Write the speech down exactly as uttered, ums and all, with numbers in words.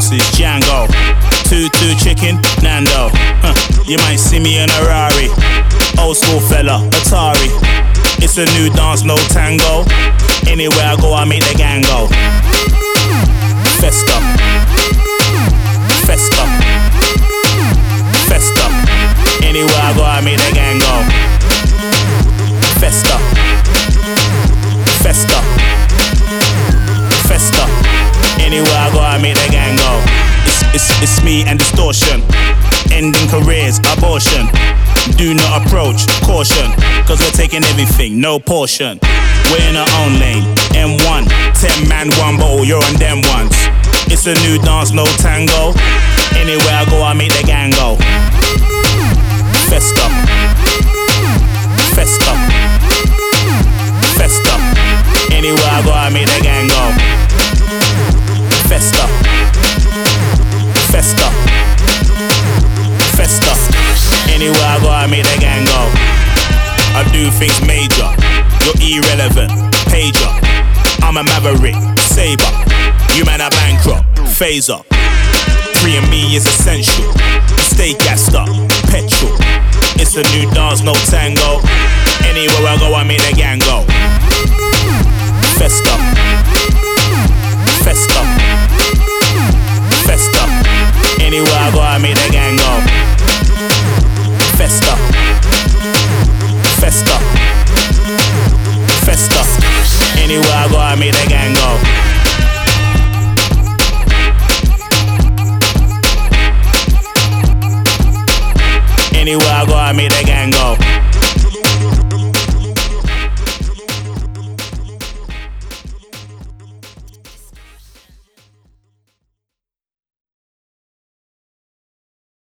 horses, Django. Two two chicken, Nando. Huh. You might see me in a Rari. Old school fella, Atari. It's a new dance, no tango. Anywhere I go, I make the gang go. Festa, festa, festa. Anywhere I go, I make the gang go. Festa, festa, festa. Anywhere I go, I make the gang go. It's, it's, it's me and distortion. Ending careers, abortion. Do not approach, caution. Cause we're taking everything, no portion. We're in our own lane, M one. Ten man, one bottle, you're on them ones. It's a new dance, no tango. Anywhere I go, I make the gang go. Festa, festa, festa. Anywhere I go, I make the gang go. Festa, festa, festa. Anywhere I go, I make the gang go. I do things major, you're irrelevant, pager. I'm a maverick, saber. You man are bankrupt, phaser. Freeing me is essential. Stay gassed up, petrol. It's a new dance, no tango. Anywhere I go, I make the gang go. Festa, festa, festa. Anywhere I go, I make the gang go. Festa, festa, festa. Anywhere I go, I make the gang go. Anywhere I go, I make the gang go.